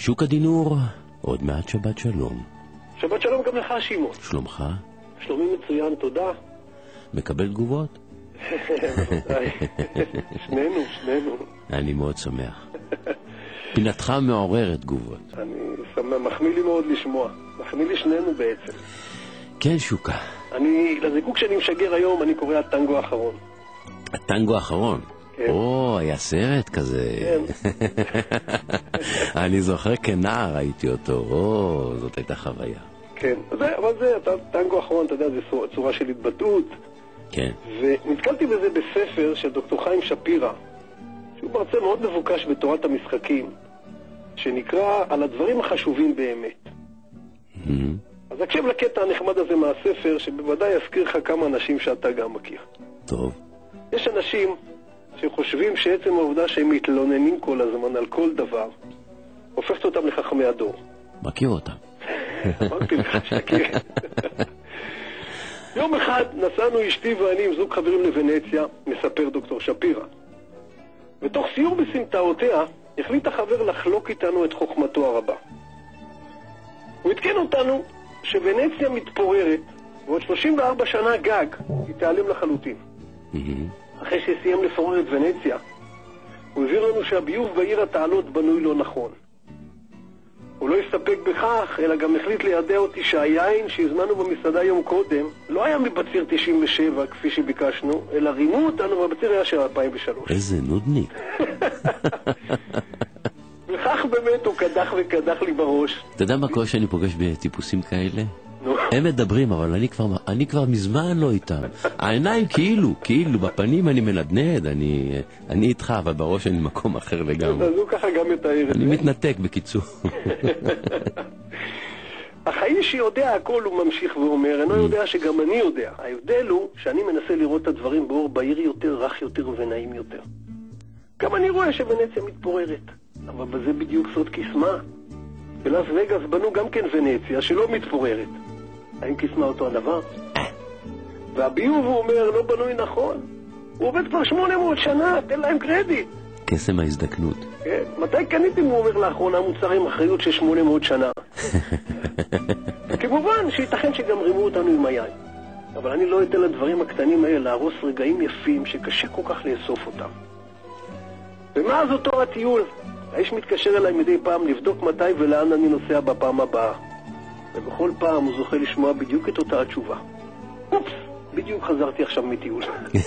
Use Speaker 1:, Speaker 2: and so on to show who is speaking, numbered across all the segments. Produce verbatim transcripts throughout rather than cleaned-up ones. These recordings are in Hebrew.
Speaker 1: שוקה דינור, עוד מעט שבת שלום.
Speaker 2: שבת שלום גם לך, שמעון.
Speaker 1: שלומך?
Speaker 2: שלומי מצוין, תודה.
Speaker 1: מקבל תגובות?
Speaker 2: שנינו, שנינו.
Speaker 1: אני מאוד שמח. פינתך מעוררת תגובות.
Speaker 2: אני שמח, מחמיא לי מאוד לשמוע. מחמיא לי שנינו בעצם.
Speaker 1: כן, שוקה.
Speaker 2: אני, לזיקוק שאני משגר היום, אני קורא הטנגו האחרון.
Speaker 1: הטנגו האחרון?
Speaker 2: כן.
Speaker 1: או, היה סרט כזה.
Speaker 2: כן.
Speaker 1: אני זוכר כנער ראיתי אותו. או, זאת הייתה חוויה.
Speaker 2: כן, זה, אבל זה, הטנגו האחרון, אתה יודע, זה צורה של התבטאות.
Speaker 1: כן.
Speaker 2: ונתקלתי בזה בספר של דוקטור חיים שפירא, שהוא מרצה מאוד מבוקש בתורת המשחקים, שנקרא על הדברים החשובים באמת.
Speaker 1: Mm-hmm.
Speaker 2: אז הקשב לקטע הנחמד הזה מהספר, שבוודאי יזכיר לך כמה אנשים שאתה גם מכיר.
Speaker 1: טוב.
Speaker 2: יש אנשים שחושבים שעצם העובדה שהם מתלוננים כל הזמן על כל דבר, הופכת אותם לחכמי הדור.
Speaker 1: מכיר אותם.
Speaker 2: אמרתי לך שתכיר. יום אחד נסענו אשתי ואני עם זוג חברים לוונציה, מספר דוקטור שפירא. בתוך סיור בסמטאותיה, החליט החבר לחלוק איתנו את חוכמתו הרבה. הוא התקן אותנו שוונציה מתפוררת, ועוד שלושים וארבע שנה גג היא תיעלם לחלוטין. אחרי שסיים לפורר את ונציה, הוא הביא לנו שהביוב בעיר התעלות בנוי לא נכון. הוא לא הסתפק בכך, אלא גם החליט לידע אותי שהיין שהזמנו במסעדה יום קודם לא היה מבציר תשעים ושבע כפי שביקשנו, אלא רימו אותנו בבציר היה של אלפיים ושלוש.
Speaker 1: איזה נודניק.
Speaker 2: וכך באמת הוא קדח וקדח לי בראש.
Speaker 1: אתה יודע מה קורה שאני פוגש בטיפוסים כאלה?
Speaker 2: נו.
Speaker 1: הם מדברים, אבל אני כבר, אני כבר מזמן לא איתם. העיניים כאילו, כאילו, בפנים אני מנדנד, אני, אני איתך, אבל בראש אני מקום אחר לגמרי.
Speaker 2: אז הוא ככה גם מתאר את זה.
Speaker 1: אני מתנתק בקיצור.
Speaker 2: החיים שיודע הכל הוא ממשיך ואומר, אינו יודע שגם אני יודע. ההבדל הוא שאני מנסה לראות את הדברים באור בהיר יותר, רך יותר ונעים יותר. גם אני רואה שוונציה מתפוררת, אבל בזה בדיוק סוד קסמה. בלאס וגאס בנו גם כן ונציה שלא מתפוררת. האם קסמה אותו הדבר? והביוב הוא אומר לא בנוי נכון. הוא עובד כבר שמונה מאות שנה, תן להם קרדיט.
Speaker 1: קסם ההזדקנות.
Speaker 2: כן, מתי קניתם, הוא אומר לאחרונה, מוצר עם אחריות של שמונה מאות שנה? כמובן שייתכן שגם רימו אותנו עם היין. אבל אני לא אתן לדברים הקטנים האלה להרוס רגעים יפים שקשה כל כך לאסוף אותם. ומאז אותו הטיול, האיש מתקשר אליי מדי פעם לבדוק מתי ולאן אני נוסע בפעם הבאה. ובכל פעם הוא זוכה לשמוע בדיוק את אותה התשובה. אופס, בדיוק חזרתי עכשיו מטיול.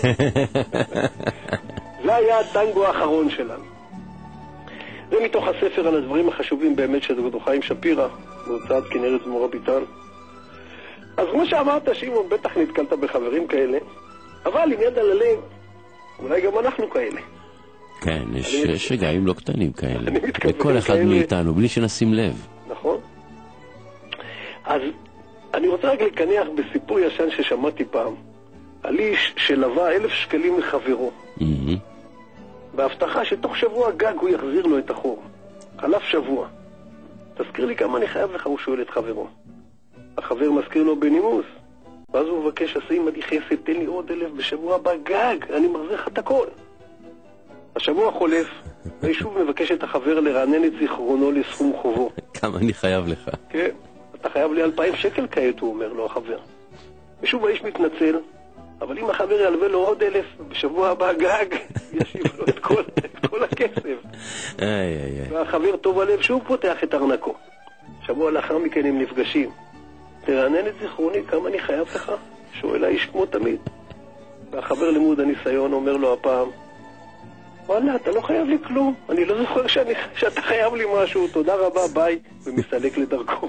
Speaker 2: זה היה הטנגו האחרון שלנו. זה מתוך הספר על הדברים החשובים באמת של דוקטור חיים שפירא, בהוצאת כנרת זמורה ביטן. אז כמו שאמרת, שמעון, בטח נתקלת בחברים כאלה, אבל עם יד על הלב, אולי גם אנחנו כאלה.
Speaker 1: כן, יש, יש רגעים לא קטנים כאלה. לכל אחד כאלה... מאיתנו, בלי שנשים לב.
Speaker 2: נכון. אז אני רוצה רק לקנח בסיפור ישן ששמעתי פעם, על איש שלווה אלף שקלים לחברו.
Speaker 1: Mm-hmm.
Speaker 2: בהבטחה שתוך שבוע גג הוא יחזיר לו את החור. חלף שבוע. תזכיר לי כמה אני חייב לך, הוא שואל את חברו. החבר מזכיר לו בנימוס. ואז הוא מבקש, עשי עמדי חסד, תן לי עוד אלף בשבוע הבא גג, אני מחזיר לך את הכל. השבוע חולף, והיישוב מבקש את החבר לרענן את זיכרונו לסכום חובו.
Speaker 1: כמה אני חייב לך?
Speaker 2: כן, אתה חייב לי אלפיים שקל כעת, הוא אומר לו החבר. ושוב האיש מתנצל, אבל אם החבר ילווה לו עוד אלף, בשבוע הבא גג, ישיב לו את כל, את כל הכסף.
Speaker 1: איי, איי, איי.
Speaker 2: והחבר טוב הלב שוב פותח את ארנקו. שבוע לאחר מכן הם נפגשים. תרענן את זיכרוני, כמה אני חייב לך? שואל האיש כמו תמיד. והחבר לימוד הניסיון אומר לו הפעם, וואלה, אתה לא חייב לי כלום. אני לא זוכר שאני, שאתה חייב לי משהו. תודה רבה, ביי. ומסתלק לדרכו.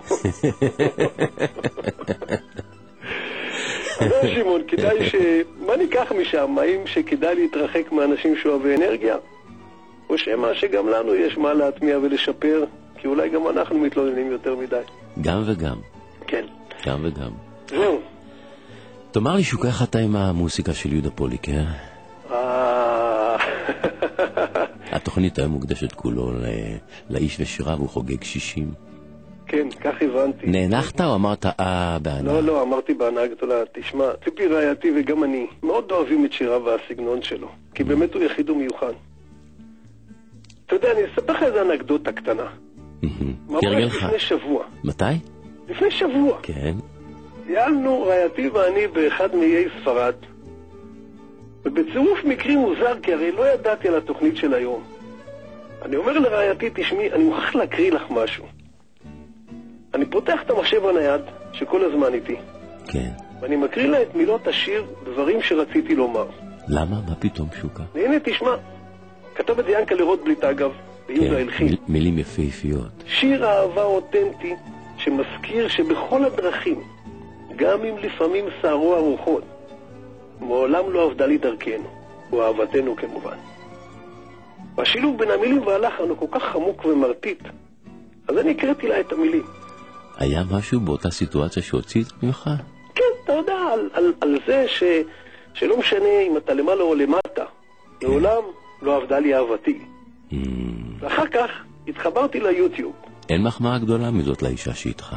Speaker 2: אז שמעון, כדאי ש... מה ניקח משם? האם שכדאי להתרחק מאנשים שאוהבי אנרגיה? או שמה שגם לנו יש מה להטמיע ולשפר? כי אולי גם אנחנו מתלוננים יותר מדי.
Speaker 1: גם וגם.
Speaker 2: כן.
Speaker 1: גם וגם.
Speaker 2: זהו.
Speaker 1: תאמר לי שוכח אתה עם המוסיקה של יהודה פוליקר.
Speaker 2: אה...
Speaker 1: התוכנית היום מוקדשת כולו לאיש ושירה, והוא חוגג שישים.
Speaker 2: כן, כך הבנתי.
Speaker 1: נאנחת או אמרת אה בענק?
Speaker 2: לא, לא, אמרתי בהנאה גדולה. תשמע, ציפי רעייתי וגם אני מאוד אוהבים את שירה והסגנון שלו, כי באמת הוא יחיד ומיוחד. אתה יודע, אני אספר לך איזה אנקדוטה קטנה. ממש לפני שבוע.
Speaker 1: מתי?
Speaker 2: לפני שבוע.
Speaker 1: כן.
Speaker 2: טיילנו רעייתי ואני באחד מאיי ספרד, ובצירוף מקרים מוזר, כי הרי לא ידעתי על התוכנית של היום. אני אומר לרעייתי, תשמעי, אני מוכרח להקריא לך משהו. אני פותח את המחשב הנייד, שכל הזמן איתי.
Speaker 1: כן.
Speaker 2: ואני מקריא לה את מילות השיר, דברים שרציתי לומר.
Speaker 1: למה? מה פתאום, שוקה?
Speaker 2: הנה, תשמע. כתב את זה ינקלה רוטבליט, אגב, ביהודה הלחין.
Speaker 1: מיל, מילים יפהפיות.
Speaker 2: שיר אהבה אותנטי, שמזכיר שבכל הדרכים, גם אם לפעמים סערו הרוחות, מעולם לא עבדה לי דרכנו, או אהבתנו כמובן. והשילוב בין המילים והלחן הוא כל כך עמוק ומרטיט, אז אני הקראתי לה את המילים.
Speaker 1: היה משהו באותה סיטואציה שהוציא ממך?
Speaker 2: כן, אתה יודע, על, על, על זה ש, שלא משנה אם אתה למעלה או למטה, כן. לעולם לא עבדה לי אהבתי. Mm. ואחר כך התחברתי ליוטיוב.
Speaker 1: אין מחמאה גדולה מזאת לאישה שאיתך.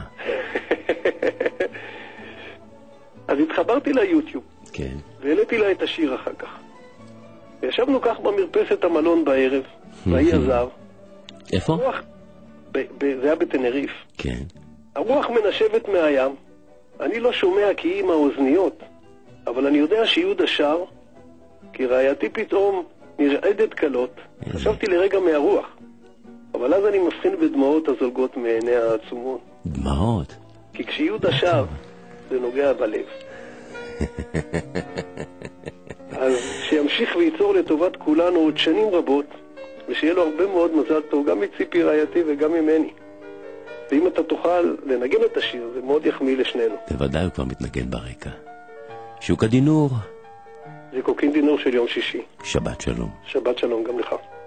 Speaker 2: אז התחברתי ליוטיוב.
Speaker 1: כן.
Speaker 2: והעליתי לה את השיר אחר כך. וישבנו כך במרפסת המלון בערב, והיא עזב.
Speaker 1: איפה?
Speaker 2: הרוח, ב, ב, זה היה בטנריף.
Speaker 1: כן.
Speaker 2: הרוח מנשבת מהים, אני לא שומע כי היא עם האוזניות, אבל אני יודע שיהודה שר, כי רעייתי פתאום נרעדת קלות, חשבתי לרגע מהרוח, אבל אז אני מבחין בדמעות הזולגות מעיני העצומות.
Speaker 1: דמעות?
Speaker 2: כי כשיהודה שר, זה נוגע בלב. אז שימשיך וייצור לטובת כולנו עוד שנים רבות, ושיהיה לו הרבה מאוד מזל טוב, גם מציפי רעייתי וגם ממני. ואם אתה תוכל לנגן את השיר, זה מאוד יחמיא לשנינו.
Speaker 1: בוודאי הוא כבר מתנגן ברקע. שוקה דינור.
Speaker 2: זה קוקין דינור של יום שישי.
Speaker 1: שבת שלום.
Speaker 2: שבת שלום גם לך.